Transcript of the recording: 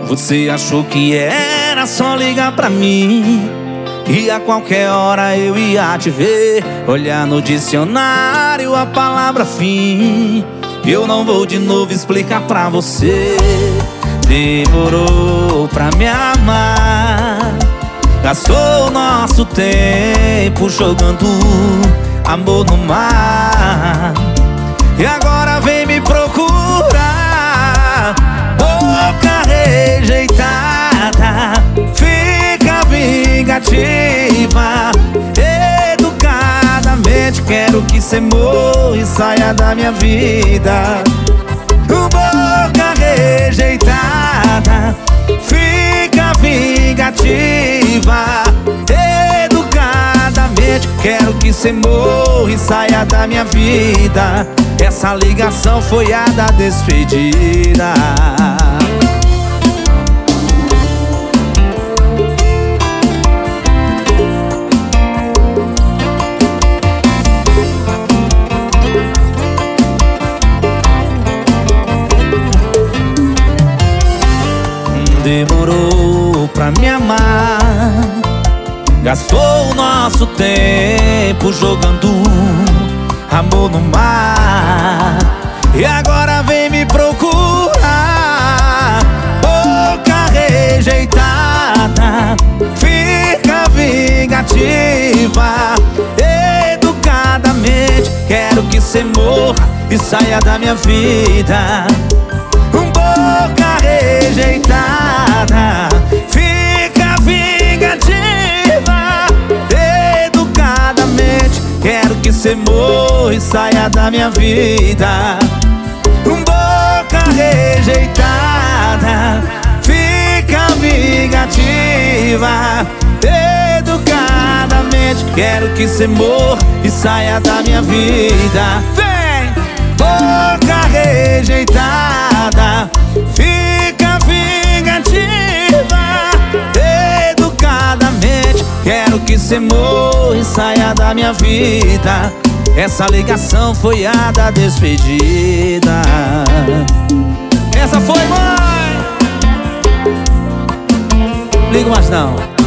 Você achou que era só ligar pra mim, e a qualquer hora eu ia te ver. Olhar no dicionário a palavra fim. Eu não vou de novo explicar pra você. Demorou pra me amar, gastou nosso tempo jogando amor no mar. E agora vem me procurar, boca rejeitada, fica vingativa. Educadamente quero que cê morra e saia da minha vida. Boca rejeitada, fica vingativa. Educadamente quero que cê morra e saia da minha vida. Essa ligação foi a da despedida. Demorou pra me amar, gastou o nosso tempo jogando amor no mar. E agora vem me procurar, boca rejeitada, fica vingativa. Educadamente quero que cê morra e saia da minha vida. Boca rejeitada, fica vingativa. Educadamente quero que cê morra e saia da minha vida. Boca rejeitada, fica vingativa. Educadamente quero que cê morra e saia da minha vida. Vem! Boca rejeitada, fica vingativa. Educadamente quero que cê morra e saia da minha vida. Essa ligação foi a da despedida. Essa foi, mãe. Ligo mais não.